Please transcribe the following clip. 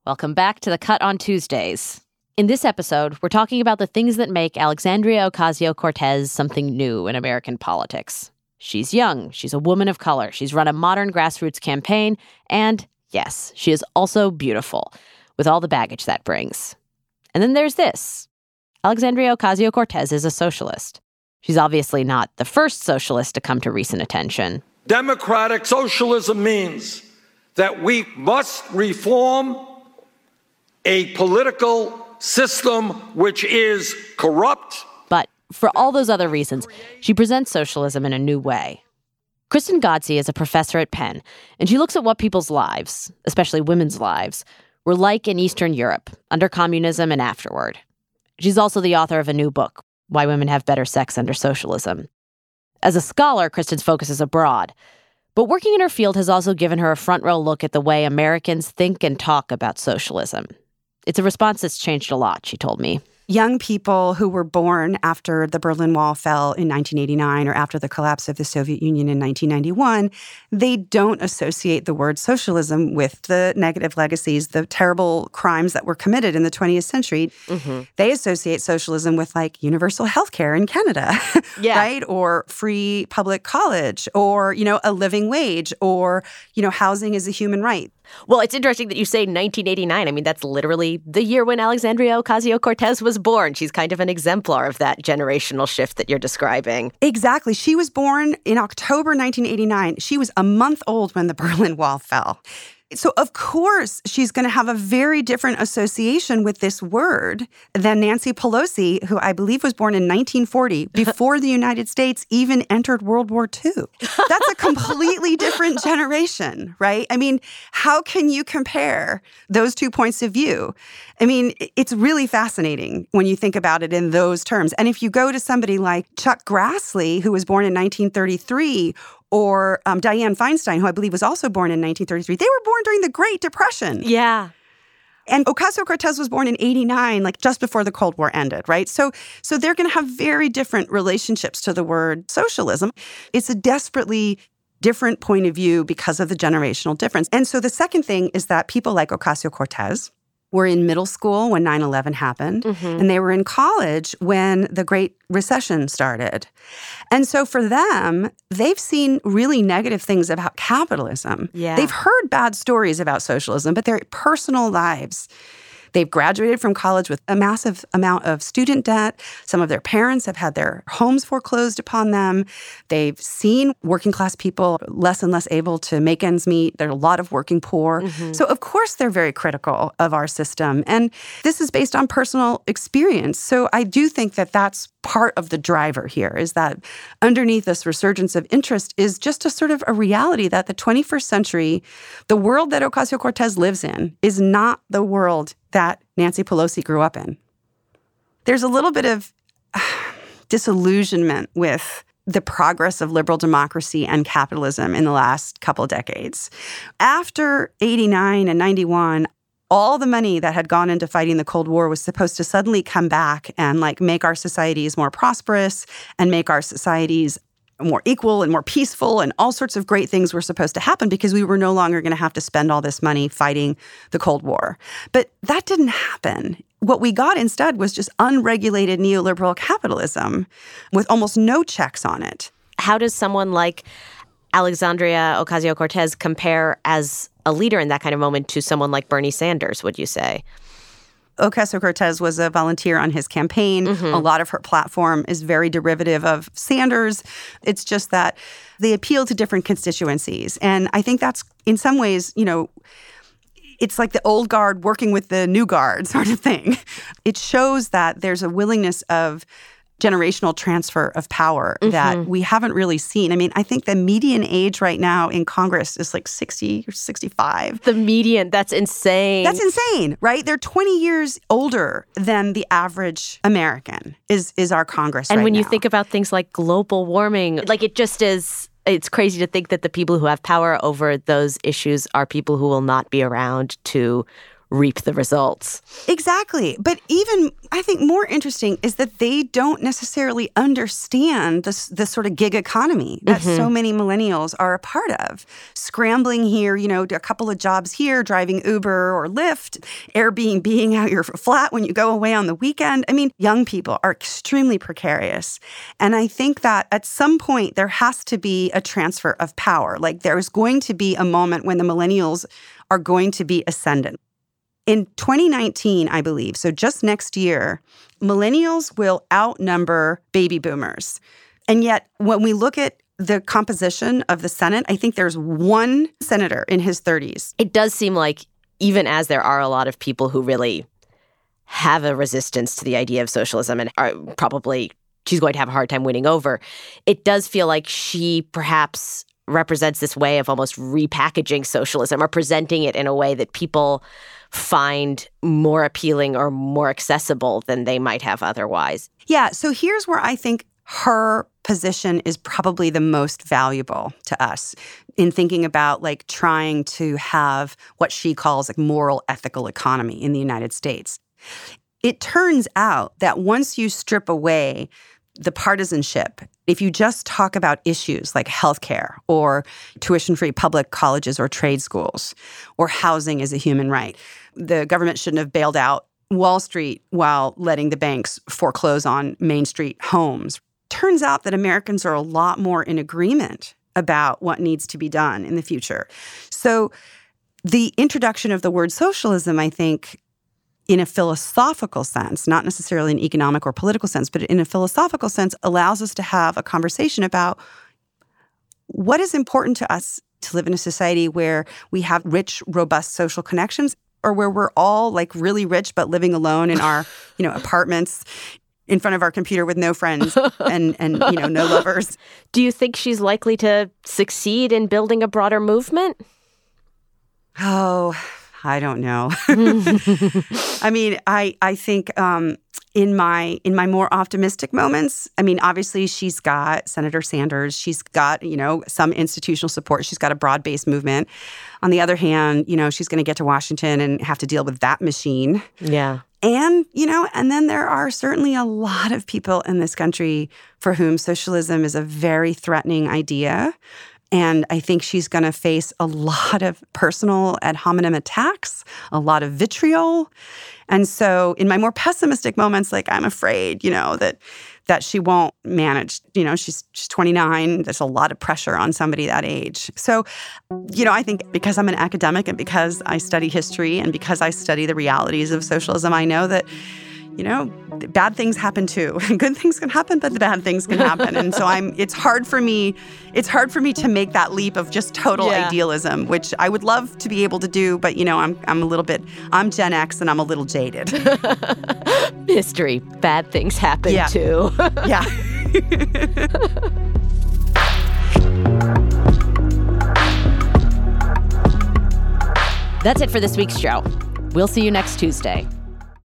Welcome back to The Cut on Tuesdays. In this episode, we're talking about the things that make Alexandria Ocasio-Cortez something new in American politics. She's young, she's a woman of color, she's run a modern grassroots campaign, and yes, she is also beautiful, with all the baggage that brings. And then there's this. Alexandria Ocasio-Cortez is a socialist. She's obviously not the first socialist to come to recent attention. Democratic socialism means that we must reform a political system which is corrupt. But for all those other reasons, she presents socialism in a new way. Kristen Ghodsee is a professor at Penn, and she looks at what people's lives, especially women's lives, were like in Eastern Europe, under communism and afterward. She's also the author of a new book, Why Women Have Better Sex Under Socialism. As a scholar, Kristen's focus is abroad, but working in her field has also given her a front-row look at the way Americans think and talk about socialism. It's a response that's changed a lot, she told me. Young people who were born after the Berlin Wall fell in 1989 or after the collapse of the Soviet Union in 1991, they don't associate the word socialism with the negative legacies, the terrible crimes that were committed in the 20th century. Mm-hmm. They associate socialism with like universal health care in Canada, right? Or free public college, or, a living wage, or, housing is a human right. Well, it's interesting that you say 1989. I mean, that's literally the year when Alexandria Ocasio-Cortez was born. She's kind of an exemplar of that generational shift that you're describing. Exactly. She was born in October 1989. She was a month old when the Berlin Wall fell. So, of course, she's going to have a very different association with this word than Nancy Pelosi, who I believe was born in 1940, before the United States even entered World War II. That's a completely different generation, right? I mean, how can you compare those two points of view? I mean, it's really fascinating when you think about it in those terms. And if you go to somebody like Chuck Grassley, who was born in 1933, or Dianne Feinstein, who I believe was also born in 1933. They were born during the Great Depression. Yeah. And Ocasio-Cortez was born in 89, like just before the Cold War ended, right? So they're going to have very different relationships to the word socialism. It's a desperately different point of view because of the generational difference. And so the second thing is that people like Ocasio-Cortez were in middle school when 9/11 happened, and they were in college when the Great Recession started. And so for them, they've seen really negative things about capitalism. Yeah. They've heard bad stories about socialism, but their personal lives. They've graduated from college with a massive amount of student debt. Some of their parents have had their homes foreclosed upon them. They've seen working class people less and less able to make ends meet. There are a lot of working poor. So, of course, they're very critical of our system. And this is based on personal experience. So I do think that that's part of the driver here, is that underneath this resurgence of interest is just a sort of a reality that the 21st century, the world that Ocasio-Cortez lives in, is not the world that Nancy Pelosi grew up in. There's a little bit of disillusionment with the progress of liberal democracy and capitalism in the last couple of decades. After 89 and 91, all the money that had gone into fighting the Cold War was supposed to suddenly come back and make our societies more prosperous and make our societies more equal and more peaceful, and all sorts of great things were supposed to happen because we were no longer going to have to spend all this money fighting the Cold War. But that didn't happen. What we got instead was just unregulated neoliberal capitalism with almost no checks on it. How does someone like Alexandria Ocasio-Cortez compare as a leader in that kind of moment to someone like Bernie Sanders, would you say? Ocasio-Cortez was a volunteer on his campaign. A lot of her platform is very derivative of Sanders. It's just that they appeal to different constituencies. And I think that's, in some ways, it's like the old guard working with the new guard sort of thing. It shows that there's a willingness of generational transfer of power that we haven't really seen. I mean, I think the median age right now in Congress is 60 or 65. The median, that's insane. That's insane, right? They're 20 years older than the average American is our Congress and right when now. you think about things like global warming, it just is, it's crazy to think that the people who have power over those issues are people who will not be around to reap the results. Exactly. But even, I think, more interesting is that they don't necessarily understand this sort of gig economy that so many millennials are a part of. Scrambling here, a couple of jobs here, driving Uber or Lyft, Airbnb being out your flat when you go away on the weekend. I mean, young people are extremely precarious. And I think that at some point there has to be a transfer of power. Like there's going to be a moment when the millennials are going to be ascendant. In 2019, I believe, so just next year, millennials will outnumber baby boomers. And yet, when we look at the composition of the Senate, I think there's one senator in his 30s. It does seem like even as there are a lot of people who really have a resistance to the idea of socialism and are probably she's going to have a hard time winning over, it does feel like she perhaps represents this way of almost repackaging socialism or presenting it in a way that people find more appealing or more accessible than they might have otherwise. Yeah, so here's where I think her position is probably the most valuable to us in thinking about like trying to have what she calls like moral ethical economy in the United States. It turns out that once you strip away the partisanship, if you just talk about issues like healthcare or tuition-free public colleges or trade schools or housing as a human right, the government shouldn't have bailed out Wall Street while letting the banks foreclose on Main Street homes. Turns out that Americans are a lot more in agreement about what needs to be done in the future. So the introduction of the word socialism, I think, in a philosophical sense, not necessarily an economic or political sense, but in a philosophical sense, allows us to have a conversation about what is important to us to live in a society where we have rich, robust social connections, or where we're all like really rich but living alone in our, apartments in front of our computer with no friends and no lovers. Do you think she's likely to succeed in building a broader movement? Oh, I don't know. I mean, I think in my more optimistic moments, I mean, obviously she's got Senator Sanders. She's got, some institutional support. She's got a broad-based movement. On the other hand, she's going to get to Washington and have to deal with that machine. Yeah. And, and then there are certainly a lot of people in this country for whom socialism is a very threatening idea. And I think she's going to face a lot of personal ad hominem attacks, a lot of vitriol. And so in my more pessimistic moments, like I'm afraid, that she won't manage. She's 29. There's a lot of pressure on somebody that age. So, I think because I'm an academic and because I study history and because I study the realities of socialism, I know that bad things happen too. Good things can happen, but the bad things can happen. And so it's hard for me to make that leap of just total idealism, which I would love to be able to do, but I'm Gen X and I'm a little jaded. History, bad things happen too. Yeah. That's it for this week's show. We'll see you next Tuesday.